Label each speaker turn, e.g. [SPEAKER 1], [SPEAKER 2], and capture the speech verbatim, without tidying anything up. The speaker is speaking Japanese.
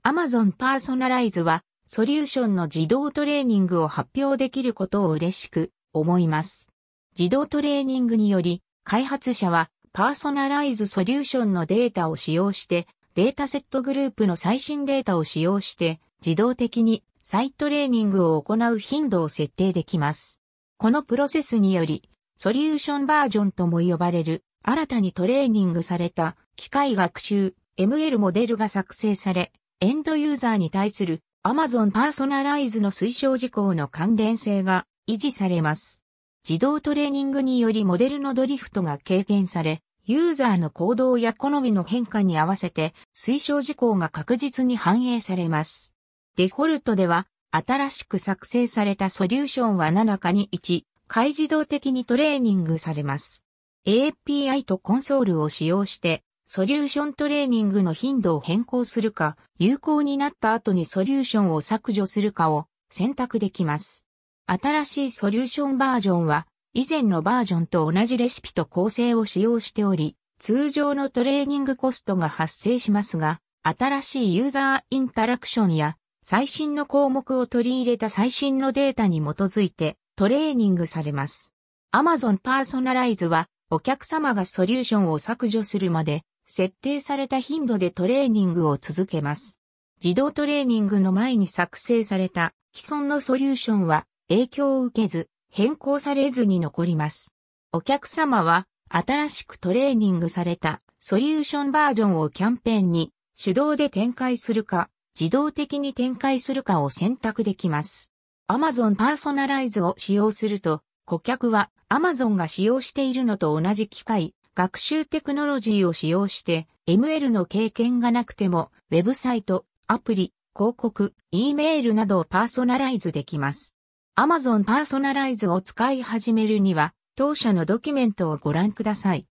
[SPEAKER 1] Amazon Personalize は、ソリューションの自動トレーニングを発表できることを嬉しく思います。自動トレーニングにより、開発者は、パーソナライズソリューションのデータを使用して、データセットグループの最新データを使用して、自動的に再トレーニングを行う頻度を設定できます。このプロセスにより、ソリューションバージョンとも呼ばれる、新たにトレーニングされた機械学習 エムエル モデルが作成され、エンドユーザーに対する Amazon Personalize の推奨事項の関連性が維持されます。自動トレーニングによりモデルのドリフトが軽減され、ユーザーの行動や好みの変化に合わせて推奨事項が確実に反映されます。デフォルトでは新しく作成されたソリューションはななかにいち回自動的にトレーニングされます。エーピーアイ とコンソールを使用してソリューショントレーニングの頻度を変更するか、有効になった後にソリューションを削除するかを選択できます。新しいソリューションバージョンは以前のバージョンと同じレシピと構成を使用しており、通常のトレーニングコストが発生しますが、新しいユーザーインタラクションや最新の項目を取り入れた最新のデータに基づいてトレーニングされます。Amazon Personalize はお客様がソリューションを削除するまで設定された頻度でトレーニングを続けます。自動トレーニングの前に作成された既存のソリューションは影響を受けず、変更されずに残ります。お客様は新しくトレーニングされたソリューションバージョンをキャンペーンに手動で展開するか自動的に展開するかを選択できます。Amazon Personalize を使用すると顧客は Amazon が使用しているのと同じ機械、学習テクノロジーを使用して エムエル の経験がなくてもウェブサイト、アプリ、広告、E メールなどをパーソナライズできます。Amazon Personalize を使い始めるには、当社のドキュメントをご覧ください。